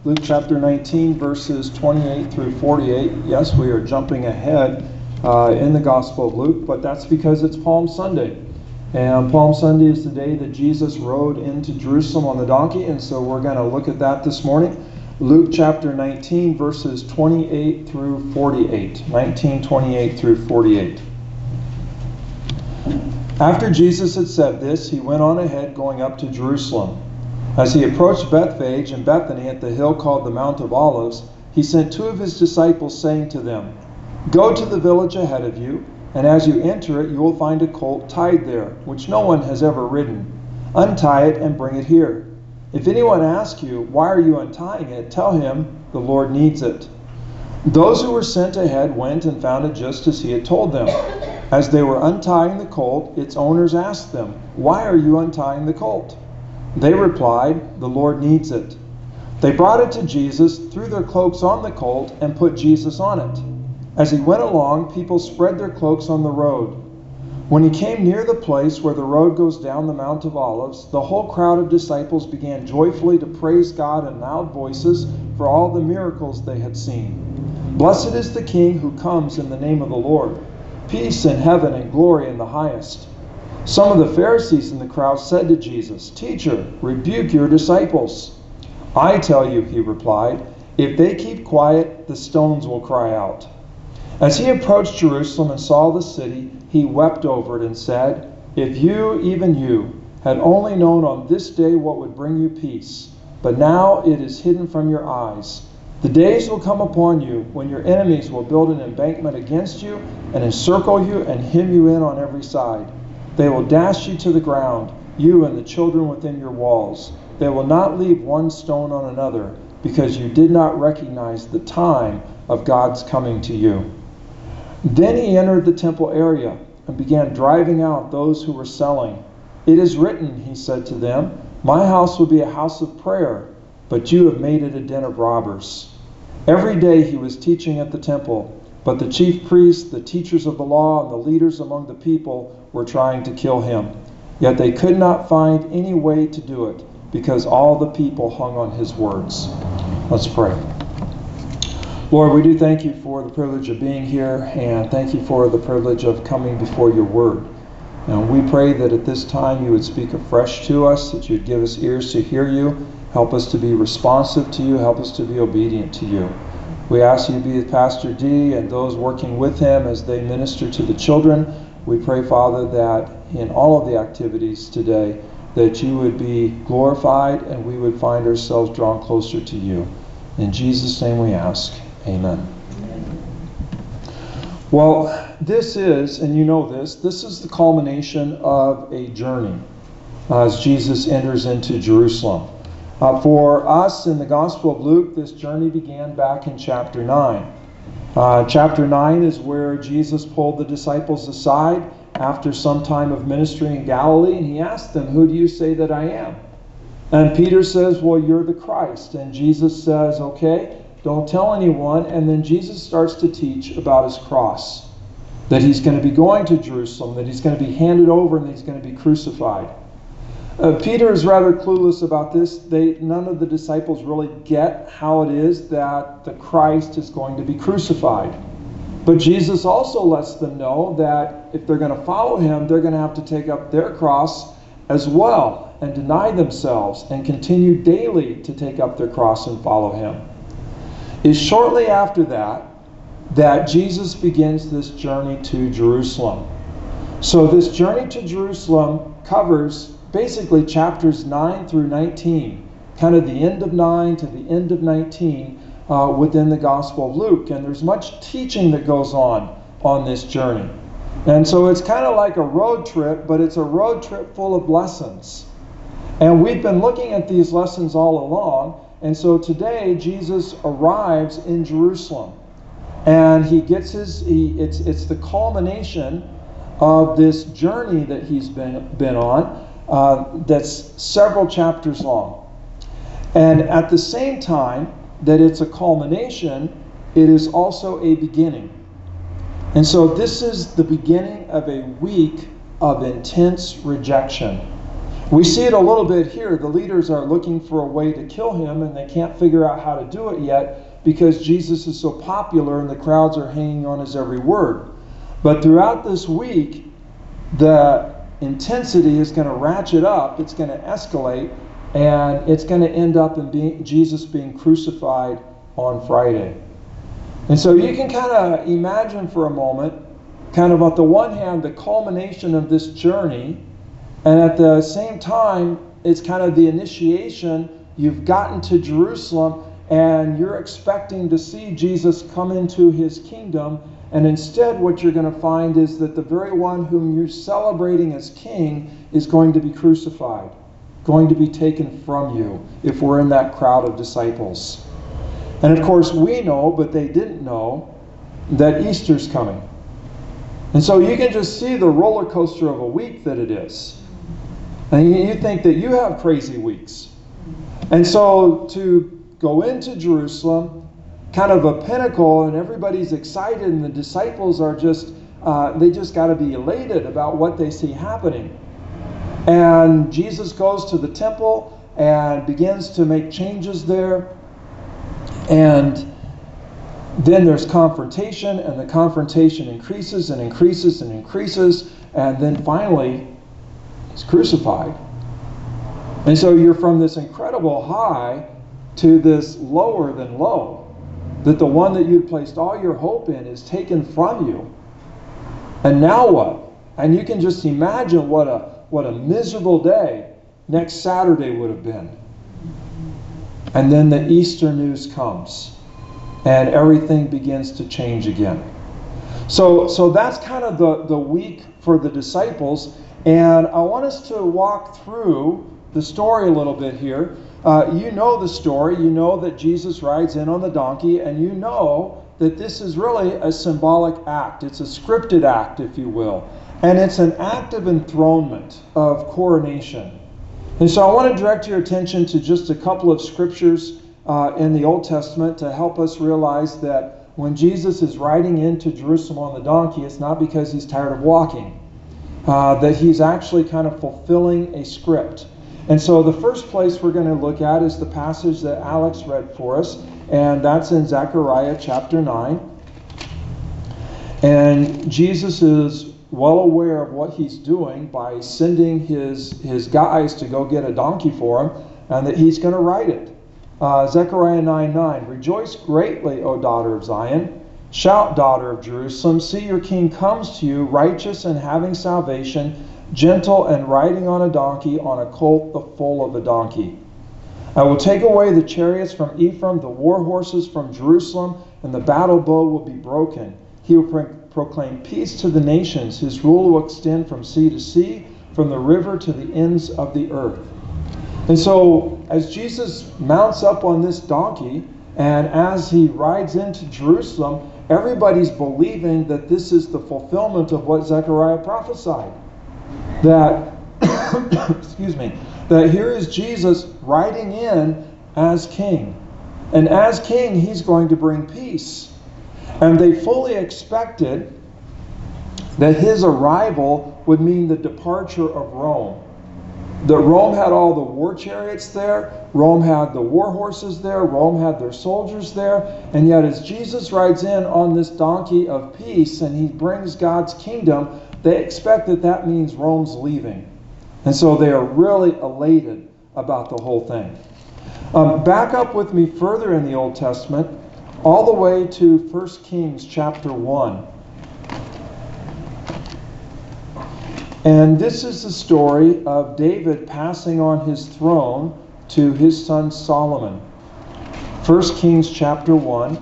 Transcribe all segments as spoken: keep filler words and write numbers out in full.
Luke chapter nineteen, verses twenty-eight through forty-eight. Yes, we are jumping ahead uh, in the Gospel of Luke, but that's because it's Palm Sunday. And Palm Sunday is the day that Jesus rode into Jerusalem on the donkey, and so we're going to look at that this morning. Luke chapter nineteen, verses twenty-eight through forty-eight. nineteen, twenty-eight through forty-eight. After Jesus had said this, he went on ahead, going up to Jerusalem. As he approached Bethphage and Bethany at the hill called the Mount of Olives, he sent two of his disciples, saying to them, "Go to the village ahead of you, and as you enter it, you will find a colt tied there, which no one has ever ridden. Untie it and bring it here. If anyone asks you, 'Why are you untying it?' tell him, 'The Lord needs it.'" Those who were sent ahead went and found it just as he had told them. As they were untying the colt, its owners asked them, "Why are you untying the colt?" They replied, "The Lord needs it." They brought it to Jesus, threw their cloaks on the colt, and put Jesus on it. As he went along, people spread their cloaks on the road. When he came near the place where the road goes down the Mount of Olives, the whole crowd of disciples began joyfully to praise God in loud voices for all the miracles they had seen. "Blessed is the King who comes in the name of the Lord. Peace in heaven and glory in the highest." Some of the Pharisees in the crowd said to Jesus, "Teacher, rebuke your disciples." "I tell you," he replied, "if they keep quiet, the stones will cry out." As he approached Jerusalem and saw the city, he wept over it and said, "If you, even you, had only known on this day what would bring you peace, but now it is hidden from your eyes. The days will come upon you when your enemies will build an embankment against you and encircle you and hem you in on every side. They will dash you to the ground, you and the children within your walls. They will not leave one stone on another, because you did not recognize the time of God's coming to you." Then he entered the temple area and began driving out those who were selling. "It is written," he said to them, "My house will be a house of prayer, but you have made it a den of robbers." Every day he was teaching at the temple, but the chief priests, the teachers of the law, and the leaders among the people were trying to kill him. Yet they could not find any way to do it, because all the people hung on his words. Let's pray. Lord, we do thank you for the privilege of being here, and thank you for the privilege of coming before your word. And we pray that at this time you would speak afresh to us, that you'd give us ears to hear you, help us to be responsive to you, help us to be obedient to you. We ask you to be with Pastor D and those working with him as they minister to the children. We pray, Father, that in all of the activities today, that you would be glorified and we would find ourselves drawn closer to you. In Jesus' name we ask. Amen. Well, this is, and you know this, this is the culmination of a journey uh, as Jesus enters into Jerusalem. Uh, for us in the Gospel of Luke, this journey began back in chapter nine. Uh, chapter nine is where Jesus pulled the disciples aside after some time of ministry in Galilee, and he asked them, "Who do you say that I am?" And Peter says, "Well, you're the Christ." And Jesus says, "Okay, don't tell anyone." And then Jesus starts to teach about his cross, that he's going to be going to Jerusalem, that he's going to be handed over, and that he's going to be crucified. Uh, Peter is rather clueless about this. They, none of the disciples really get how it is that the Christ is going to be crucified. But Jesus also lets them know that if they're going to follow him, they're going to have to take up their cross as well and deny themselves and continue daily to take up their cross and follow him. It's shortly after that that Jesus begins this journey to Jerusalem. So this journey to Jerusalem covers basically chapters nine through nineteen, kind of the end of nine to the end of nineteen uh, within the Gospel of Luke. And there's much teaching that goes on on this journey. And so it's kind of like a road trip, but it's a road trip full of lessons. And we've been looking at these lessons all along. And so today Jesus arrives in Jerusalem. And he gets his, he, it's, it's the culmination of this journey that he's been, been on. Uh, that's several chapters long. And at the same time that it's a culmination, it is also a beginning. And so this is the beginning of a week of intense rejection. We see it a little bit here. The leaders are looking for a way to kill him, and they can't figure out how to do it yet because Jesus is so popular and the crowds are hanging on his every word. But throughout this week, the intensity is going to ratchet up, it's going to escalate, and it's going to end up in being, Jesus being crucified on Friday. And so you can kind of imagine for a moment, kind of on the one hand, the culmination of this journey, and at the same time, it's kind of the initiation. You've gotten to Jerusalem, and you're expecting to see Jesus come into his kingdom, and instead what you're going to find is that the very one whom you're celebrating as king is going to be crucified, going to be taken from you, if we're in that crowd of disciples. And of course we know, but they didn't know, that Easter's coming. And so you can just see the roller coaster of a week that it is. And you think that you have crazy weeks. And so to go into Jerusalem, kind of a pinnacle, and everybody's excited, and the disciples are just, uh, they just got to be elated about what they see happening. And Jesus goes to the temple and begins to make changes there. And then there's confrontation, and the confrontation increases and increases and increases, and then finally he's crucified. And so you're from this incredible high to this lower than low, that the one that you'd placed all your hope in is taken from you. And now what? And you can just imagine what a what a miserable day next Saturday would have been. And then the Easter news comes, and everything begins to change again. So, so that's kind of the, the week for the disciples. And I want us to walk through the story a little bit here. Uh, you know the story. You know that Jesus rides in on the donkey, and you know that this is really a symbolic act. It's a scripted act, if you will. And it's an act of enthronement, of coronation. And so I want to direct your attention to just a couple of scriptures uh, in the Old Testament to help us realize that when Jesus is riding into Jerusalem on the donkey, it's not because he's tired of walking. Uh, that he's actually kind of fulfilling a script. And so the first place we're going to look at is the passage that Alex read for us, and that's in Zechariah chapter nine. And Jesus is well aware of what he's doing by sending his, his guys to go get a donkey for him, and that he's going to ride it. Uh, Zechariah nine nine, Rejoice greatly, O daughter of Zion. Shout, daughter of Jerusalem, see your king comes to you, righteous and having salvation, gentle and riding on a donkey, on a colt, the foal of a donkey. I will take away the chariots from Ephraim, the war horses from Jerusalem, and the battle bow will be broken. He will pro- proclaim peace to the nations. His rule will extend from sea to sea, from the river to the ends of the earth. And so, as Jesus mounts up on this donkey, and as he rides into Jerusalem, everybody's believing that this is the fulfillment of what Zechariah prophesied. That, excuse me, that here is Jesus riding in as king. And as king, he's going to bring peace. And they fully expected that his arrival would mean the departure of Rome. That Rome had all the war chariots there, Rome had the war horses there, Rome had their soldiers there, and yet as Jesus rides in on this donkey of peace and he brings God's kingdom, they expect that that means Rome's leaving. And so they are really elated about the whole thing. Um, back up with me further in the Old Testament, all the way to First Kings chapter one. And this is the story of David passing on his throne to his son Solomon. First Kings chapter one.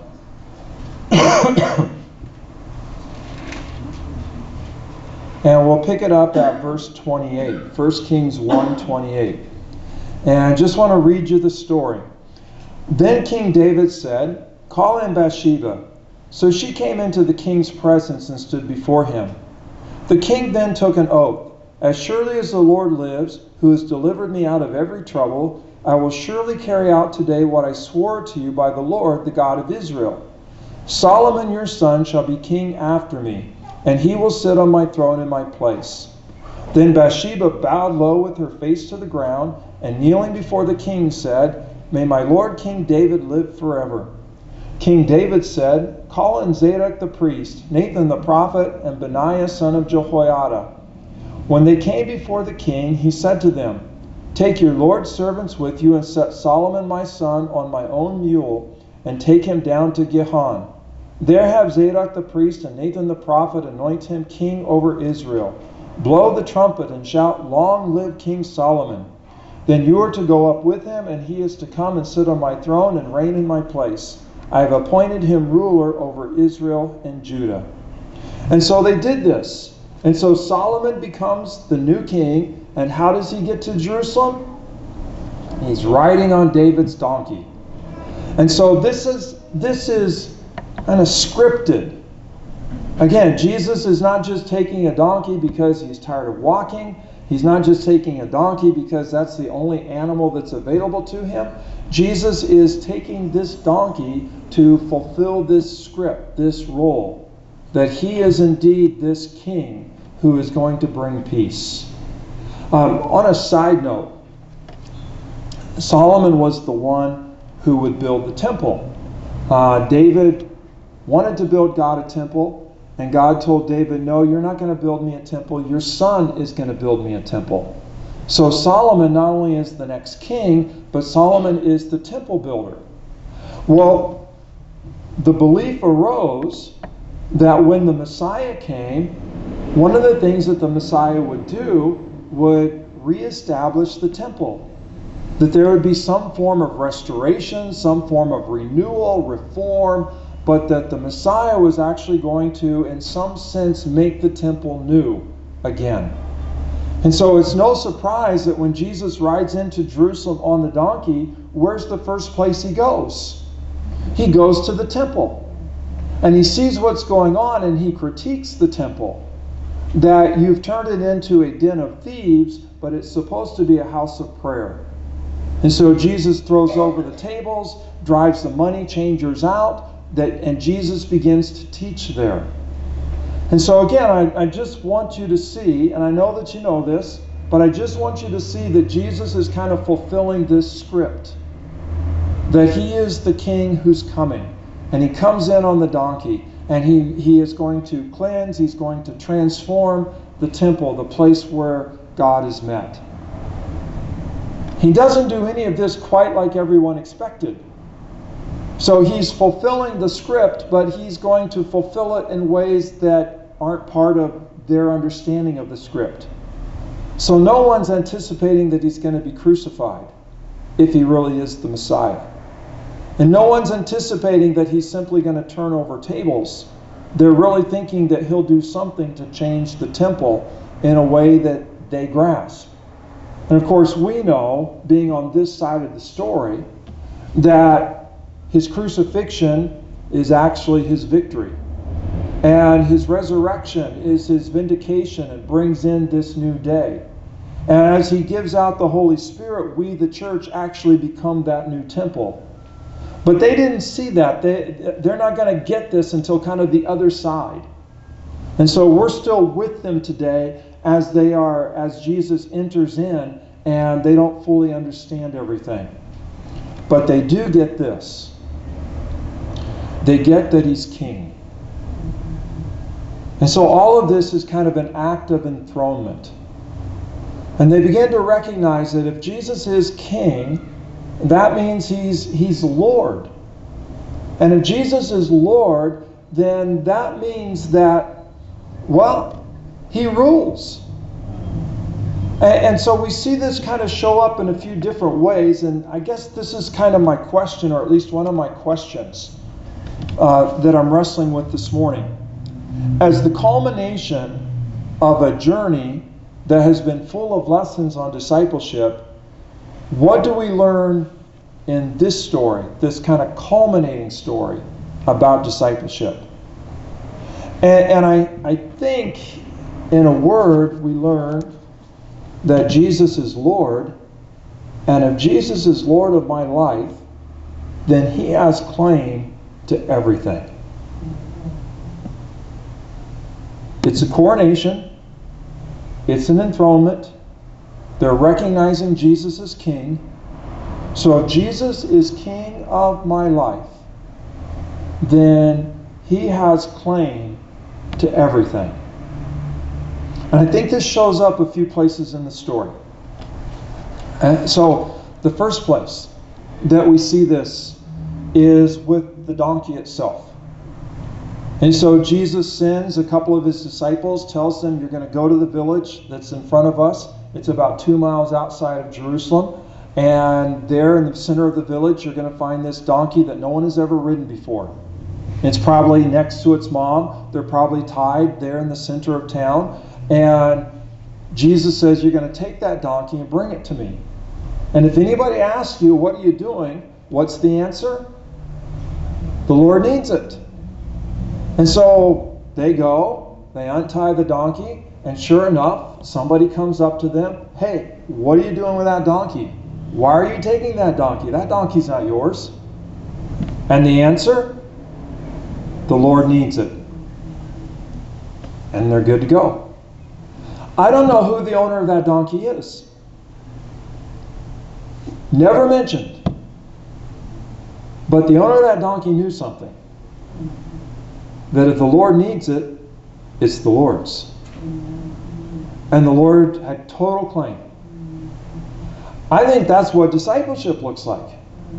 And we'll pick it up at verse twenty-eight. First Kings one twenty-eight. And I just want to read you the story. Then King David said, Call in Bathsheba. So she came into the king's presence and stood before him. The king then took an oath. As surely as the Lord lives, who has delivered me out of every trouble, I will surely carry out today what I swore to you by the Lord, the God of Israel. Solomon your son shall be king after me, and he will sit on my throne in my place. Then Bathsheba bowed low with her face to the ground, and kneeling before the king said, "May my lord King David live forever." King David said, "Call in Zadok the priest, Nathan the prophet, and Benaiah son of Jehoiada." When they came before the king, he said to them, "Take your lord's servants with you, and set Solomon my son on my own mule, and take him down to Gihon. There have Zadok the priest and Nathan the prophet anoint him king over Israel. Blow the trumpet and shout, 'Long live King Solomon!' Then you are to go up with him, and he is to come and sit on my throne and reign in my place. I have appointed him ruler over Israel and Judah." And so they did this. And so Solomon becomes the new king. And how does he get to Jerusalem? He's riding on David's donkey. And so this is this is kind of scripted. Again, Jesus is not just taking a donkey because he's tired of walking. He's not just taking a donkey because that's the only animal that's available to him. Jesus is taking this donkey to fulfill this script, this role, that he is indeed this king who is going to bring peace. Um, on a side note, Solomon was the one who would build the temple. Uh, David wanted to build God a temple, and God told David, "No, you're not going to build me a temple. Your son is going to build me a temple." So Solomon not only is the next king, but Solomon is the temple builder. Well, the belief arose that when the Messiah came, one of the things that the Messiah would do would reestablish the temple. That there would be some form of restoration, some form of renewal, reform, but that the Messiah was actually going to, in some sense, make the temple new again. And so it's no surprise that when Jesus rides into Jerusalem on the donkey, where's the first place he goes? He goes to the temple. And he sees what's going on, and he critiques the temple. That you've turned it into a den of thieves, but it's supposed to be a house of prayer. And so Jesus throws over the tables, drives the money changers out, that, and Jesus begins to teach there. And so again, I, I just want you to see, and I know that you know this, but I just want you to see that Jesus is kind of fulfilling this script. That he is the king who's coming. And he comes in on the donkey, and he, he is going to cleanse, he's going to transform the temple, the place where God is met. He doesn't do any of this quite like everyone expected. So he's fulfilling the script, but he's going to fulfill it in ways that aren't part of their understanding of the script. So no one's anticipating that he's going to be crucified if he really is the Messiah. And no one's anticipating that he's simply going to turn over tables. They're really thinking that he'll do something to change the temple in a way that they grasp. And of course, we know, being on this side of the story, that his crucifixion is actually his victory. And his resurrection is his vindication and brings in this new day. And as he gives out the Holy Spirit, we, the church, actually become that new temple. But they didn't see that. They, they're not going to get this until kind of the other side. And so we're still with them today as they are, as Jesus enters in, and they don't fully understand everything. But they do get this. They get that he's king. And so all of this is kind of an act of enthronement. And they begin to recognize that if Jesus is king, that means he's, he's Lord. And if Jesus is Lord, then that means that, well, he rules. And, and so we see this kind of show up in a few different ways. And I guess this is kind of my question, or at least one of my questions uh, that I'm wrestling with this morning. As the culmination of a journey that has been full of lessons on discipleship, what do we learn in this story, this kind of culminating story about discipleship? And, and I, I think, in a word, we learn that Jesus is Lord. And if Jesus is Lord of my life, then he has claim to everything. It's a coronation. It's an enthronement. They're recognizing Jesus as king. So if Jesus is king of my life, then he has claim to everything. And I think this shows up a few places in the story. And so the first place that we see this is with the donkey itself. And so Jesus sends a couple of his disciples, tells them, you're going to go to the village that's in front of us. It's about two miles outside of Jerusalem. And there in the center of the village, you're going to find this donkey that no one has ever ridden before. It's probably next to its mom. They're probably tied there in the center of town. And Jesus says, you're going to take that donkey and bring it to me. And if anybody asks you, what are you doing? What's the answer? The Lord needs it. And so they go, they untie the donkey, and sure enough, somebody comes up to them. Hey, what are you doing with that donkey? Why are you taking that donkey? That donkey's not yours. And the answer? The Lord needs it. And they're good to go. I don't know who the owner of that donkey is. Never mentioned. But the owner of that donkey knew something. That if the Lord needs it, it's the Lord's. And the Lord had total claim. I think that's what discipleship looks like.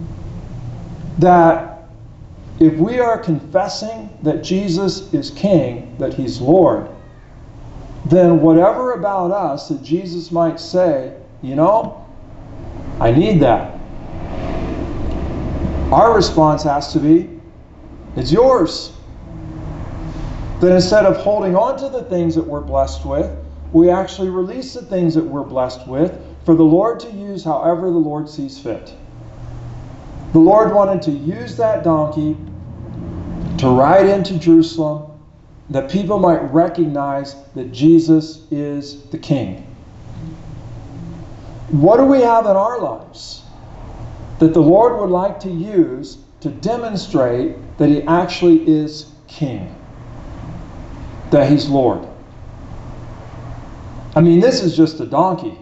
That if we are confessing that Jesus is King, that He's Lord, then whatever about us that Jesus might say, you know, I need that. Our response has to be, it's yours. That instead of holding on to the things that we're blessed with, we actually release the things that we're blessed with for the Lord to use however the Lord sees fit. The Lord wanted to use that donkey to ride into Jerusalem, that people might recognize that Jesus is the King. What do we have in our lives that the Lord would like to use to demonstrate that He actually is King? That He's Lord? I mean, this is just a donkey.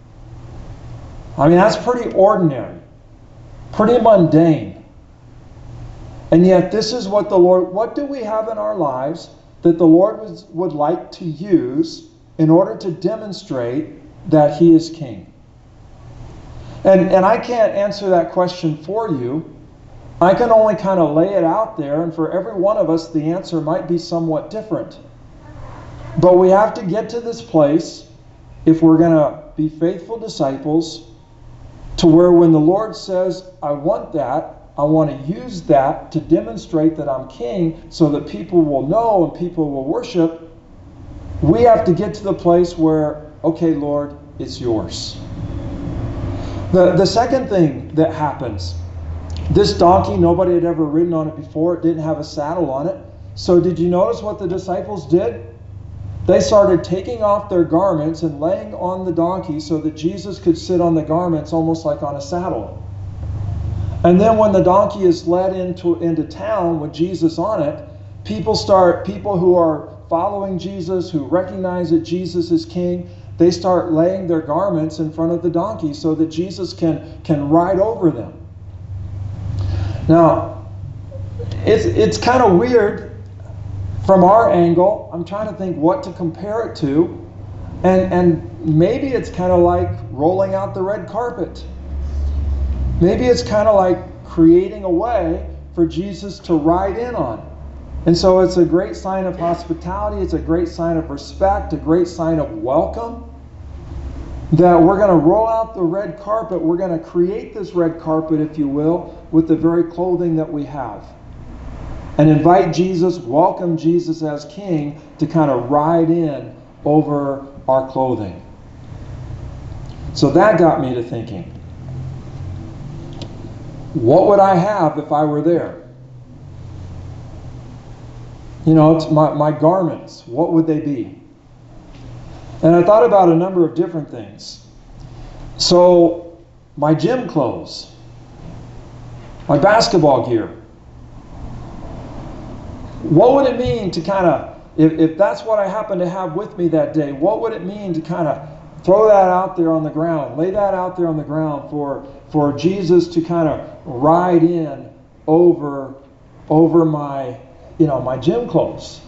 I mean, that's pretty ordinary, pretty mundane. And yet this is what the Lord, what do we have in our lives that the Lord was, would like to use in order to demonstrate that He is King? And, and I can't answer that question for you. I can only kind of lay it out there, and for every one of us, the answer might be somewhat different. But we have to get to this place, if we're going to be faithful disciples, to where when the Lord says, I want that, I want to use that to demonstrate that I'm King so that people will know and people will worship, we have to get to the place where, okay, Lord, it's yours. The, the second thing that happens, this donkey, nobody had ever ridden on it before. It didn't have a saddle on it. So did you notice what the disciples did? They started taking off their garments and laying on the donkey so that Jesus could sit on the garments almost like on a saddle. And then when the donkey is led into, into town with Jesus on it, people start, people who are following Jesus, who recognize that Jesus is King, they start laying their garments in front of the donkey so that Jesus can, can ride over them. Now, it's, it's kind of weird. From our angle, I'm trying to think what to compare it to. And, and maybe it's kind of like rolling out the red carpet. Maybe it's kind of like creating a way for Jesus to ride in on. And so it's a great sign of hospitality. It's a great sign of respect, a great sign of welcome. That we're going to roll out the red carpet. We're going to create this red carpet, if you will, with the very clothing that we have. And invite Jesus, welcome Jesus as King to kind of ride in over our clothing. So that got me to thinking, what would I have if I were there? You know, it's my, my garments, what would they be? And I thought about a number of different things. So, my gym clothes, my basketball gear. What would it mean to kind of if, if that's what I happen to have with me that day, what would it mean to kind of throw that out there on the ground, lay that out there on the ground for, for Jesus to kind of ride in over, over my, you know, my gym clothes?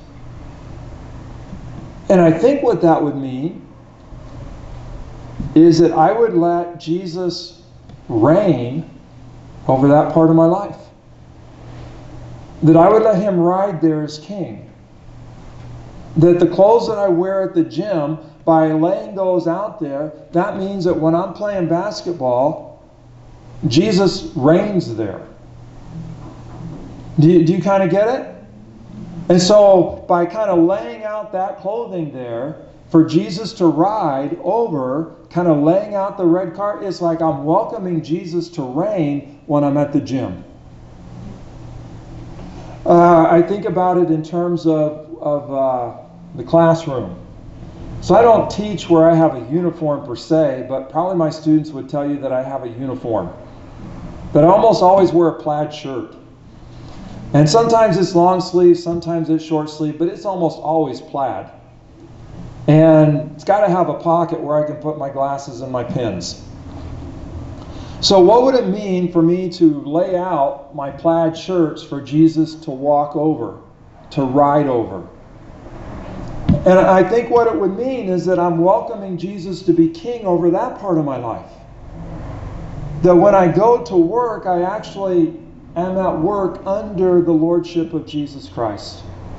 And I think what that would mean is that I would let Jesus reign over that part of my life. That I would let him ride there as king. That the clothes that I wear at the gym, by laying those out there, that means that when I'm playing basketball, Jesus reigns there. Do you, do you kind of get it? And so by kind of laying out that clothing there for Jesus to ride over, kind of laying out the red carpet, it's like I'm welcoming Jesus to reign when I'm at the gym. Uh, I think about it in terms of, of uh, the classroom. So I don't teach where I have a uniform per se, but probably my students would tell you that I have a uniform. That I almost always wear a plaid shirt. And sometimes it's long sleeve, sometimes it's short sleeve, but it's almost always plaid. And it's got to have a pocket where I can put my glasses and my pens. So what would it mean for me to lay out my plaid shirts for Jesus to walk over, to ride over? And I think what it would mean is that I'm welcoming Jesus to be king over that part of my life. That when I go to work, I actually am at work under the lordship of Jesus Christ.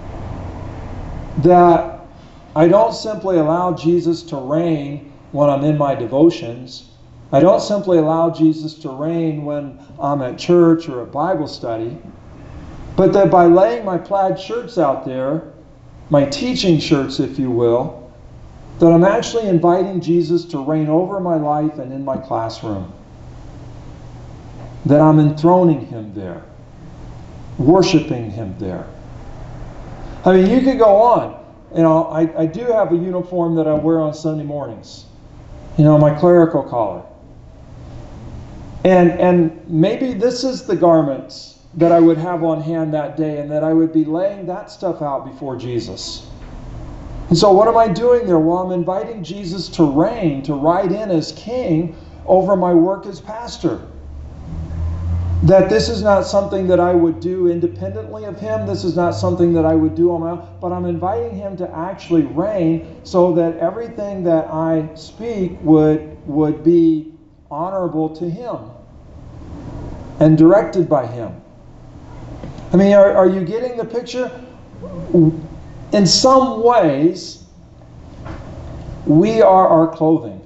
That I don't simply allow Jesus to reign when I'm in my devotions. I don't simply allow Jesus to reign when I'm at church or a Bible study. But that by laying my plaid shirts out there, my teaching shirts, if you will, that I'm actually inviting Jesus to reign over my life and in my classroom. That I'm enthroning him there, worshiping him there. I mean, you could go on. You know, I, I do have a uniform that I wear on Sunday mornings. You know, my clerical collar. And, and maybe this is the garments that I would have on hand that day, and that I would be laying that stuff out before Jesus. And so what am I doing there? Well, I'm inviting Jesus to reign, to ride in as king over my work as pastor. That this is not something that I would do independently of him. This is not something that I would do on my own. But I'm inviting him to actually reign so that everything that I speak would, would be honorable to him and directed by him. I mean, are, are you getting the picture? In some ways, we are our clothing.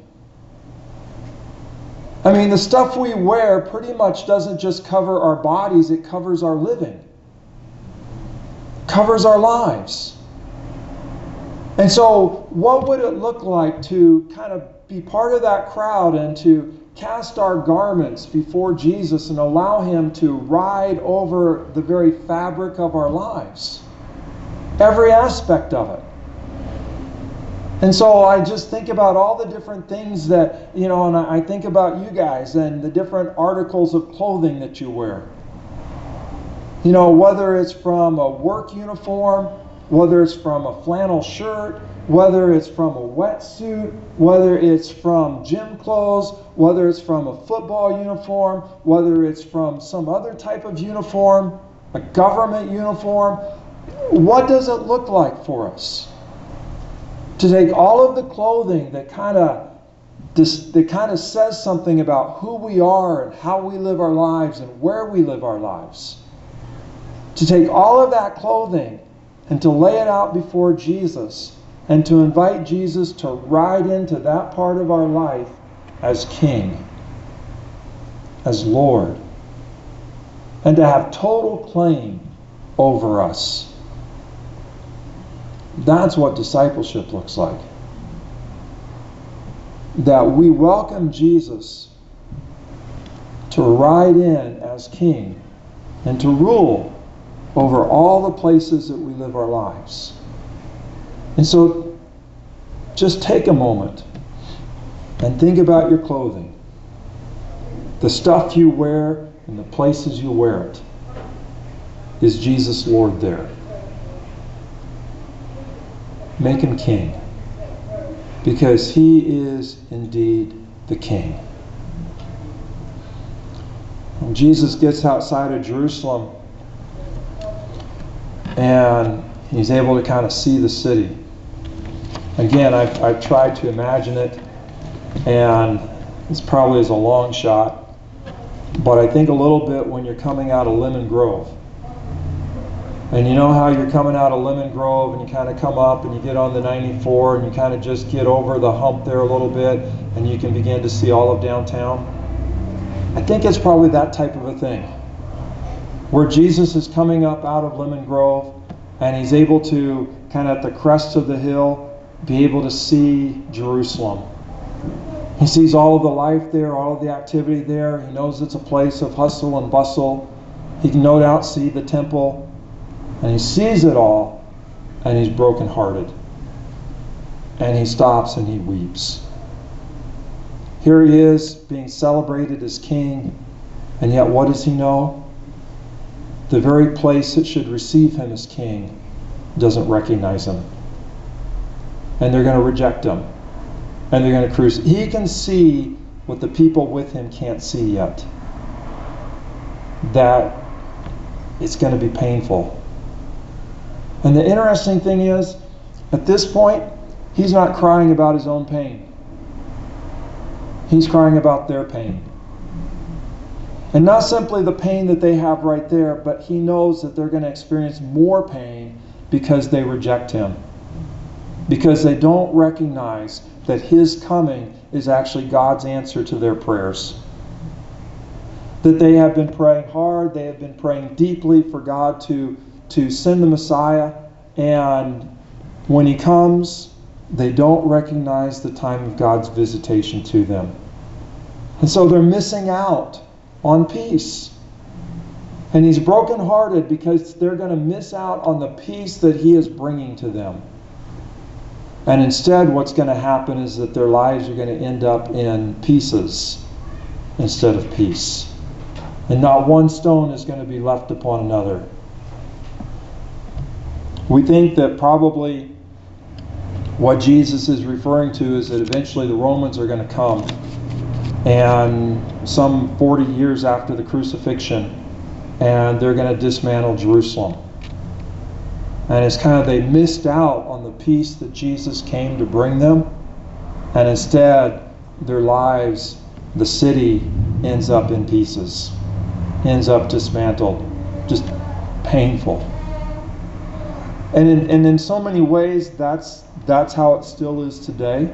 I mean, the stuff we wear pretty much doesn't just cover our bodies, it covers our living. Covers our lives. And so, what would it look like to kind of be part of that crowd and to cast our garments before Jesus and allow him to ride over the very fabric of our lives? Every aspect of it. And so I just think about all the different things that, you know, and I think about you guys and the different articles of clothing that you wear. You know, whether it's from a work uniform, whether it's from a flannel shirt, whether it's from a wetsuit, whether it's from gym clothes, whether it's from a football uniform, whether it's from some other type of uniform, a government uniform. What does it look like for us? To take all of the clothing that kind of that kind of says something about who we are and how we live our lives and where we live our lives. To take all of that clothing and to lay it out before Jesus and to invite Jesus to ride into that part of our life as King, as Lord, and to have total claim over us. That's what discipleship looks like. That we welcome Jesus to ride in as King and to rule over all the places that we live our lives. And so just take a moment and think about your clothing. The stuff you wear and the places you wear it. Is Jesus Lord there? make him king, because he is indeed the king. When Jesus gets outside of Jerusalem and he's able to kind of see the city. Again, I've, I've tried to imagine it, and this probably is a long shot, but I think a little bit when you're coming out of Lemon Grove. And you know how you're coming out of Lemon Grove and you kind of come up and you get on the ninety-four and you kind of just get over the hump there a little bit and you can begin to see all of downtown? I think it's probably that type of a thing, where Jesus is coming up out of Lemon Grove and he's able to, kind of at the crest of the hill, be able to see Jerusalem. He sees all of the life there, all of the activity there. He knows it's a place of hustle and bustle. He can no doubt see the temple. And he sees it all, and he's brokenhearted. And he stops and he weeps. Here he is, being celebrated as king, and yet what does he know? The very place that should receive him as king doesn't recognize him. And they're going to reject him. And they're going to crucify him. He can see what the people with him can't see yet. That it's going to be painful. And the interesting thing is, at this point, he's not crying about his own pain. He's crying about their pain. And not simply the pain that they have right there, but he knows that they're going to experience more pain because they reject him. Because they don't recognize that his coming is actually God's answer to their prayers. That they have been praying hard, they have been praying deeply for God to to send the Messiah, and when he comes, they don't recognize the time of God's visitation to them. And so they're missing out on peace. And he's brokenhearted because they're going to miss out on the peace that he is bringing to them. And instead, what's going to happen is that their lives are going to end up in pieces instead of peace. And not one stone is going to be left upon another. We think that probably what Jesus is referring to is that eventually the Romans are going to come, and some forty years after the crucifixion, and they're going to dismantle Jerusalem. And it's kind of, they missed out on the peace that Jesus came to bring them, and instead their lives, the city, ends up in pieces, ends up dismantled, just painful. And in, and in so many ways, that's that's how it still is today.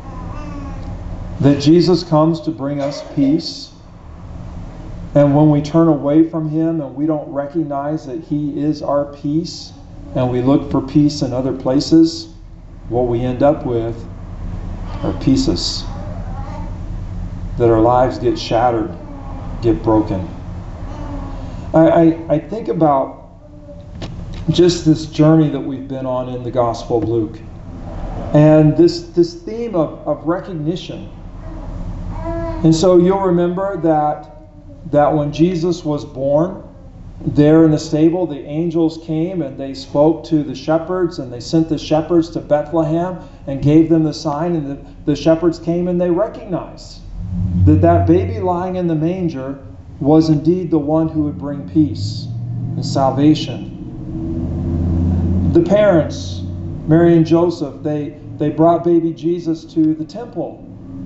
That Jesus comes to bring us peace. And when we turn away from him and we don't recognize that he is our peace, and we look for peace in other places, what we end up with are pieces. That our lives get shattered, get broken. I, I, I think about just this journey that we've been on in the Gospel of Luke. And this, this theme of, of recognition. And so you'll remember that, that when Jesus was born, there in the stable, the angels came and they spoke to the shepherds, and they sent the shepherds to Bethlehem and gave them the sign, and the, the shepherds came and they recognized that that baby lying in the manger was indeed the one who would bring peace and salvation. The parents, Mary and Joseph, they, they brought baby Jesus to the temple.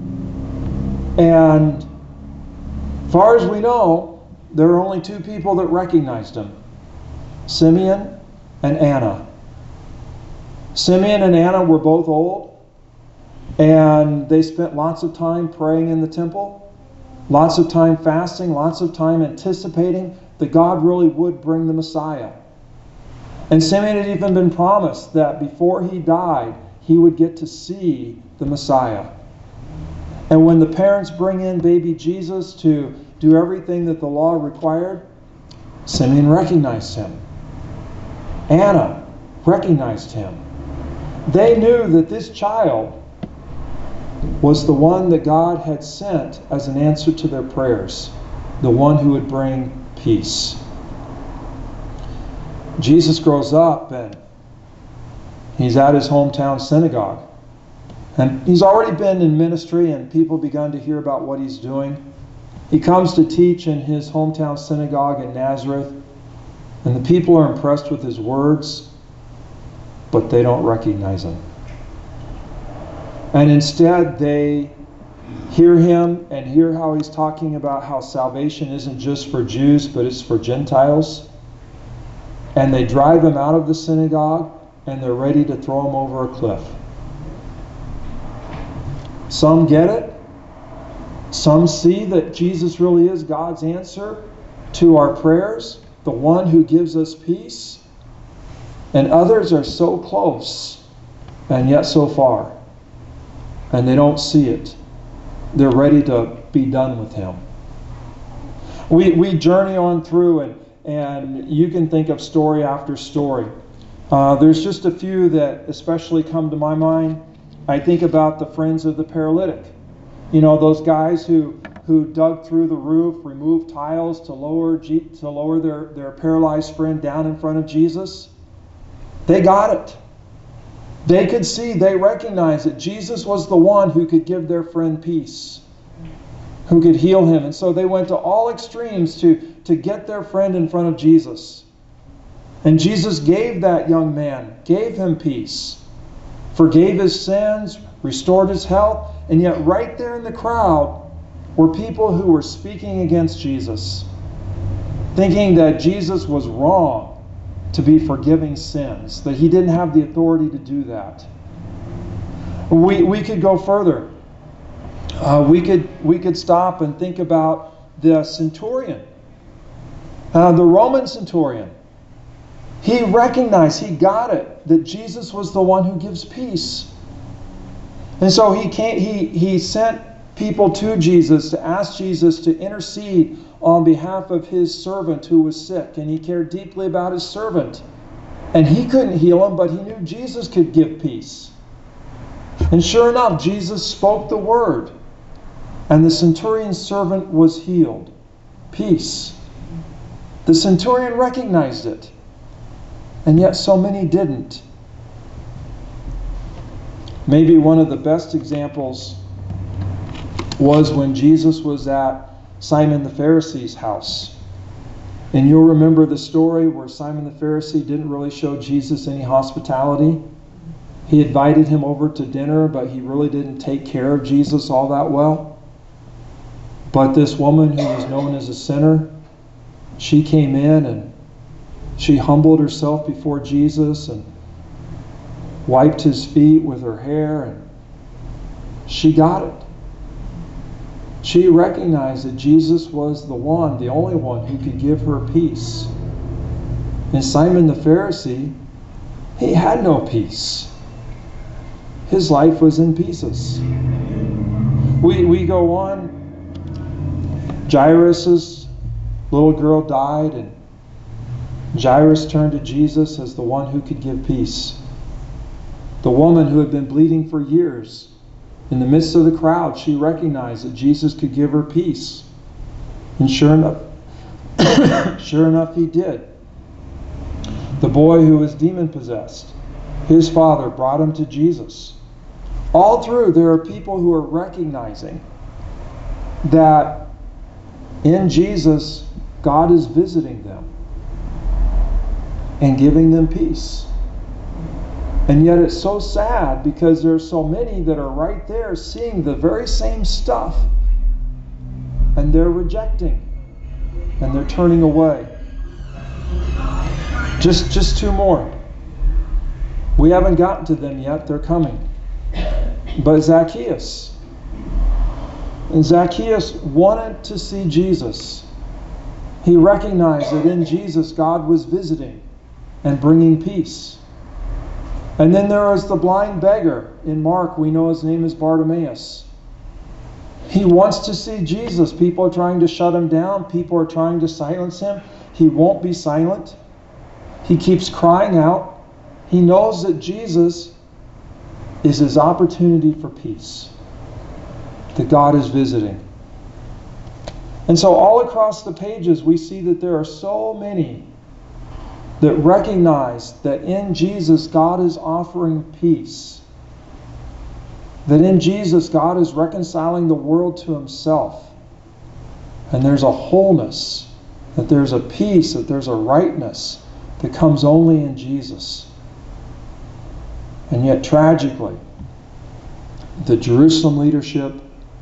And as far as we know, there are only two people that recognized him. Simeon and Anna. Simeon and Anna were both old, and they spent lots of time praying in the temple, lots of time fasting, lots of time anticipating that God really would bring the Messiah. And Simeon had even been promised that before he died, he would get to see the Messiah. And when the parents bring in baby Jesus to do everything that the law required, Simeon recognized him. Anna recognized him. They knew that this child was the one that God had sent as an answer to their prayers, the one who would bring peace. Jesus grows up, and He's at his hometown synagogue. And he's already been in ministry, and people begun to hear about what he's doing. He comes to teach in his hometown synagogue in Nazareth, and the people are impressed with his words, but they don't recognize him. And instead, they hear him and hear how he's talking about how salvation isn't just for Jews, but it's for Gentiles. And they drive him out of the synagogue, and they're ready to throw him over a cliff. Some get it. Some see that Jesus really is God's answer to our prayers, the one who gives us peace. And others are so close and yet so far. And they don't see it. They're ready to be done with him. We, we journey on through, and, and you can think of story after story. Uh, there's just a few that especially come to my mind. I think about the friends of the paralytic. You know, those guys who, who dug through the roof, removed tiles to lower, G, to lower their, their paralyzed friend down in front of Jesus. They got it. They could see, they recognized that Jesus was the one who could give their friend peace, who could heal him. And so they went to all extremes to, to get their friend in front of Jesus. And Jesus gave that young man, gave him peace, forgave his sins, restored his health, and yet right there in the crowd were people who were speaking against Jesus, thinking that Jesus was wrong to be forgiving sins, that he didn't have the authority to do that. We, we could go further. Uh, we could we could stop and think about the centurion, uh, the Roman centurion. He recognized, he got it, that Jesus was the one who gives peace. And so he can't, he, he sent people to Jesus to ask Jesus to intercede on behalf of his servant who was sick. And he cared deeply about his servant. And he couldn't heal him, but he knew Jesus could give peace. And sure enough, Jesus spoke the word. And the centurion's servant was healed. Peace. The centurion recognized it. And yet so many didn't. Maybe one of the best examples was when Jesus was at Simon the Pharisee's house. And you'll remember the story where Simon the Pharisee didn't really show Jesus any hospitality. He invited him over to dinner, but he really didn't take care of Jesus all that well. But this woman who was known as a sinner, she came in and she humbled herself before Jesus and wiped his feet with her hair, and she got it. She recognized that Jesus was the one, the only one who could give her peace. And Simon the Pharisee, he had no peace. His life was in pieces. We, we go on. Jairus' little girl died, and Jairus turned to Jesus as the one who could give peace. The woman who had been bleeding for years, in the midst of the crowd, she recognized that Jesus could give her peace. And sure enough, sure enough, he did. The boy who was demon-possessed, his father brought him to Jesus. All through, there are people who are recognizing that in Jesus, God is visiting them and giving them peace. And yet it's so sad because there are so many that are right there seeing the very same stuff, and they're rejecting and they're turning away. Just, just two more. We haven't gotten to them yet. They're coming. But Zacchaeus. And Zacchaeus wanted to see Jesus. He recognized that in Jesus God was visiting and bringing peace. And then there was the blind beggar in Mark. We know his name is Bartimaeus. He wants to see Jesus. People are trying to shut him down. People are trying to silence him. He won't be silent. He keeps crying out. He knows that Jesus is his opportunity for peace, that God is visiting. And so all across the pages we see that there are so many that recognize that in Jesus God is offering peace. That in Jesus God is reconciling the world to himself. And there's a wholeness, that there's a peace, that there's a rightness that comes only in Jesus. And yet tragically, the Jerusalem leadership,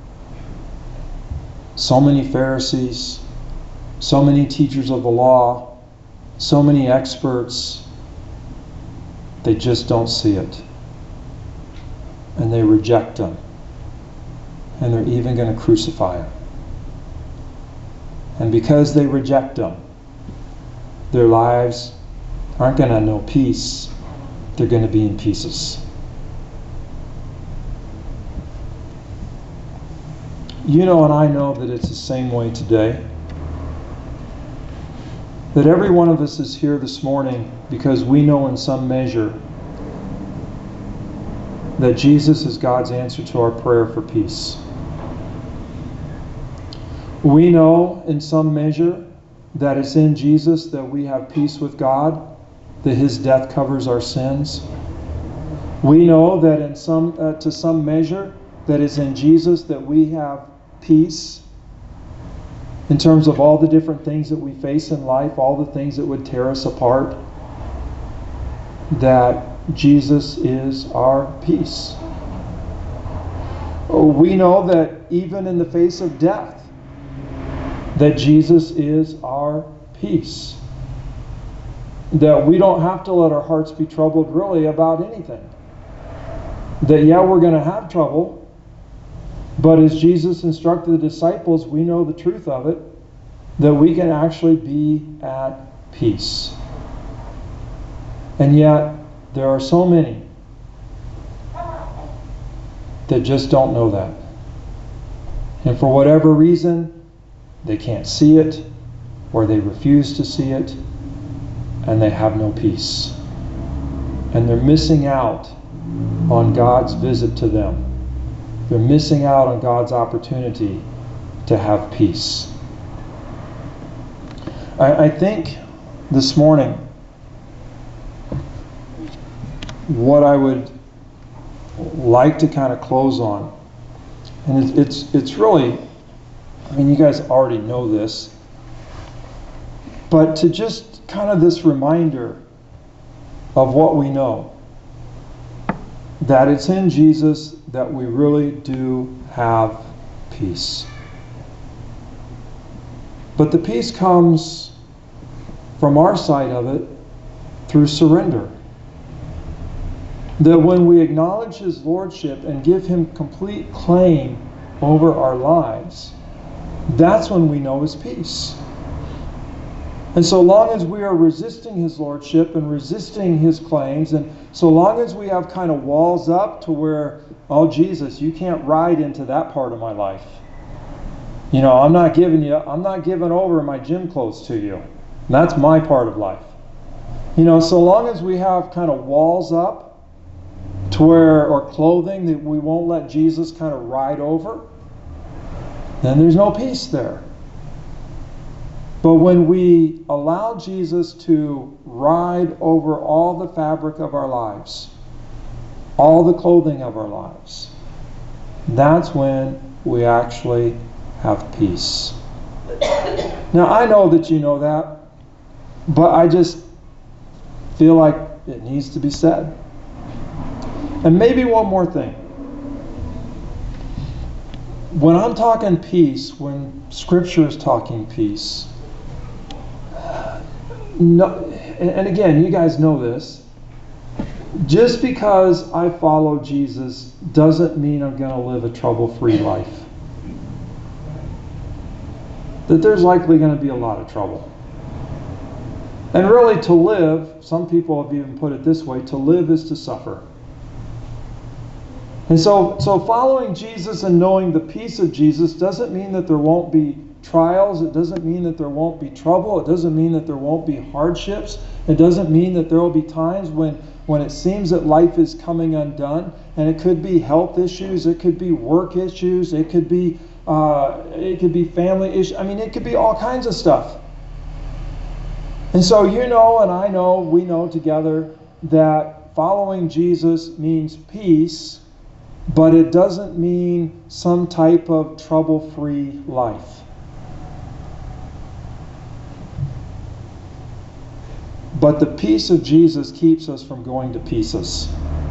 so many Pharisees, so many teachers of the law, so many experts, they just don't see it. And they reject him. And they're even going to crucify him. And because they reject him, their lives aren't going to know peace. They're going to be in pieces. You know and I know that it's the same way today. That every one of us is here this morning because we know in some measure that Jesus is God's answer to our prayer for peace. We know in some measure that it's in Jesus that we have peace with God, that his death covers our sins. We know that in some, uh, to some measure that it's in Jesus that we have peace in terms of all the different things that we face in life, all the things that would tear us apart, that Jesus is our peace. We know that even in the face of death, that Jesus is our peace. That we don't have to let our hearts be troubled really about anything. That yeah, we're going to have trouble, but as Jesus instructed the disciples, we know the truth of it, that we can actually be at peace. And yet, there are so many that just don't know that. And for whatever reason, they can't see it, or they refuse to see it, and they have no peace. And they're missing out on God's visit to them. They're missing out on God's opportunity to have peace. I, I think this morning, what I would like to kind of close on, and it's it's, it's really, I mean, you guys already know this, but to just kind of this reminder of what we know, that it's in Jesus that we really do have peace. But the peace comes from our side of it through surrender. That when we acknowledge his lordship and give him complete claim over our lives, that's when we know his peace. And so long as we are resisting his lordship and resisting his claims, and so long as we have kind of walls up to where, oh Jesus, you can't ride into that part of my life. You know, I'm not giving you, I'm not giving over my gym clothes to you. That's my part of life. You know, so long as we have kind of walls up to where, or clothing that we won't let Jesus kind of ride over, then there's no peace there. But when we allow Jesus to ride over all the fabric of our lives, all the clothing of our lives, that's when we actually have peace. Now, I know that you know that, but I just feel like it needs to be said. And maybe one more thing. When I'm talking peace, when Scripture is talking peace, no, and again, you guys know this, just because I follow Jesus doesn't mean I'm going to live a trouble-free life. That there's likely going to be a lot of trouble. And really, to live, some people have even put it this way, to live is to suffer. And so, so following Jesus and knowing the peace of Jesus doesn't mean that there won't be trials. It doesn't mean that there won't be trouble. It doesn't mean that there won't be hardships. It doesn't mean that there will be times when, when it seems that life is coming undone. And it could be health issues. It could be work issues. It could be uh, it could be family issues. I mean, it could be all kinds of stuff. And so you know and I know, we know together that following Jesus means peace, but it doesn't mean some type of trouble-free life. But the peace of Jesus keeps us from going to pieces.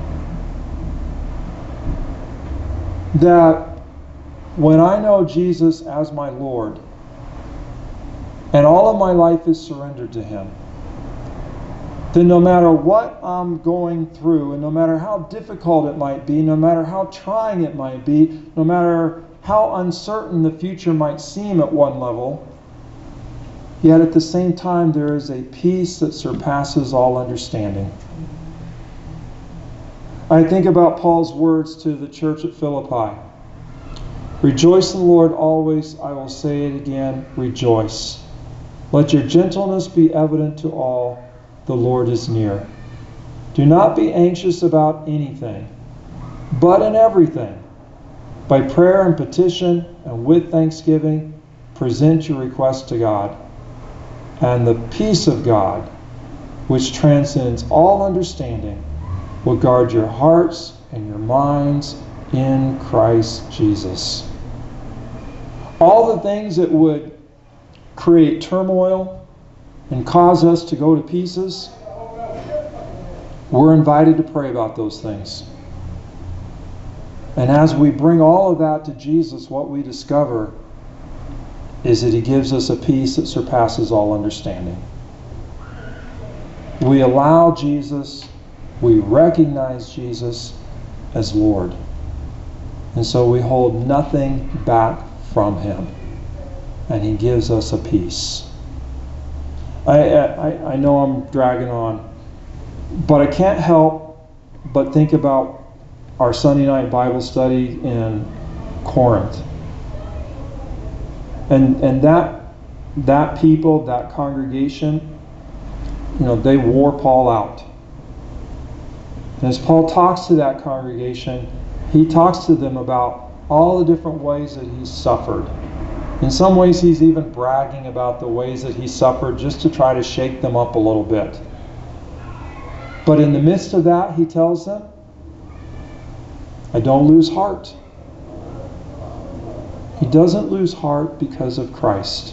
That when I know Jesus as my Lord, and all of my life is surrendered to Him, then no matter what I'm going through, and no matter how difficult it might be, no matter how trying it might be, no matter how uncertain the future might seem at one level, yet at the same time there is a peace that surpasses all understanding. I think about Paul's words to the church at Philippi. Rejoice in the Lord always. I will say it again, rejoice. Let your gentleness be evident to all. The Lord is near. Do not be anxious about anything, but in everything, by prayer and petition and with thanksgiving, present your requests to God. And the peace of God, which transcends all understanding, will guard your hearts and your minds in Christ Jesus. All the things that would create turmoil and cause us to go to pieces, we're invited to pray about those things. And as we bring all of that to Jesus, what we discover is that He gives us a peace that surpasses all understanding. We allow Jesus, we recognize Jesus as Lord. And so we hold nothing back from Him. And He gives us a peace. I, I, I know I'm dragging on, but I can't help but think about our Sunday night Bible study in Corinth. And and that that people, that congregation, you know, they wore Paul out. And as Paul talks to that congregation, he talks to them about all the different ways that he's suffered. In some ways, he's even bragging about the ways that he suffered just to try to shake them up a little bit. But in the midst of that, he tells them, I don't lose heart. He doesn't lose heart because of Christ.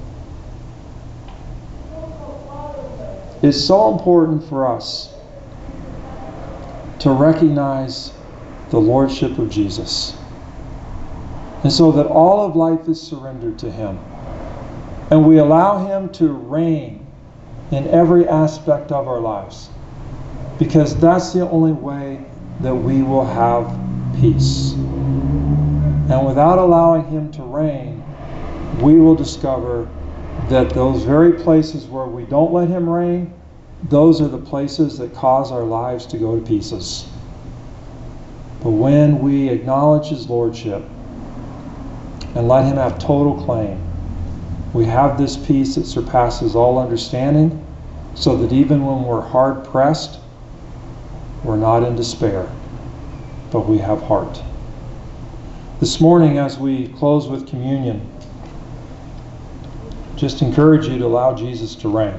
It's so important for us to recognize the lordship of Jesus. And so that all of life is surrendered to Him. And we allow Him to reign in every aspect of our lives. Because that's the only way that we will have peace. And without allowing Him to reign, we will discover that those very places where we don't let Him reign, those are the places that cause our lives to go to pieces. But when we acknowledge His lordship and let Him have total claim, we have this peace that surpasses all understanding, so that even when we're hard pressed, we're not in despair, but we have heart. This morning, as we close with communion, just encourage you to allow Jesus to reign.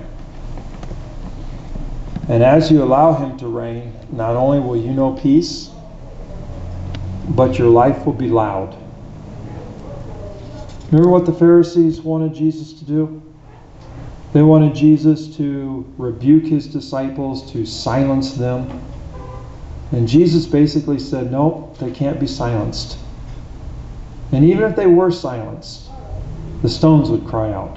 And as you allow Him to reign, not only will you know peace, but your life will be loud. Remember what the Pharisees wanted Jesus to do? They wanted Jesus to rebuke His disciples, to silence them. And Jesus basically said, no, they can't be silenced. And even if they were silenced, the stones would cry out.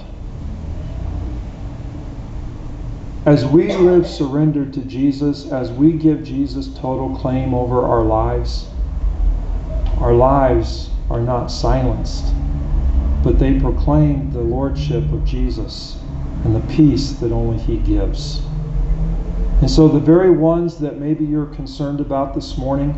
As we live surrendered to Jesus, as we give Jesus total claim over our lives, our lives are not silenced, but they proclaim the lordship of Jesus and the peace that only He gives. And so the very ones that maybe you're concerned about this morning,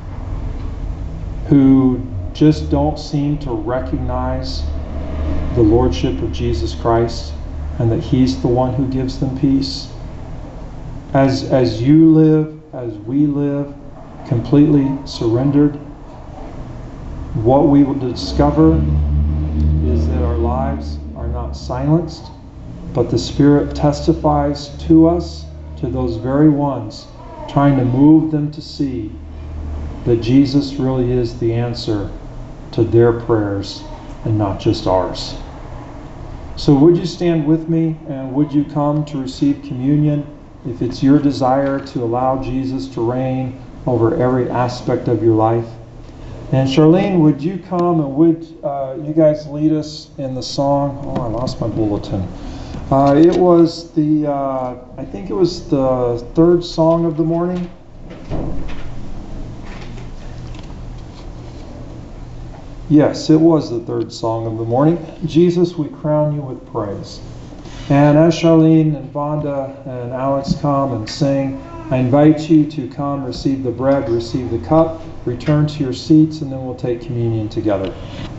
who just don't seem to recognize the lordship of Jesus Christ and that He's the one who gives them peace, as, as you live, as we live, completely surrendered, what we will discover is that our lives are not silenced, but the Spirit testifies to us, to those very ones, trying to move them to see that Jesus really is the answer to their prayers and not just ours. So would you stand with me, and would you come to receive communion if it's your desire to allow Jesus to reign over every aspect of your life? And Charlene, would you come and would uh, you guys lead us in the song? Oh, I lost my bulletin. Uh, it was the, uh, I think it was the third song of the morning. Yes, it was the third song of the morning. Jesus, we crown you with praise. And as Charlene and Vonda and Alex come and sing, I invite you to come, receive the bread, receive the cup, return to your seats, and then we'll take communion together.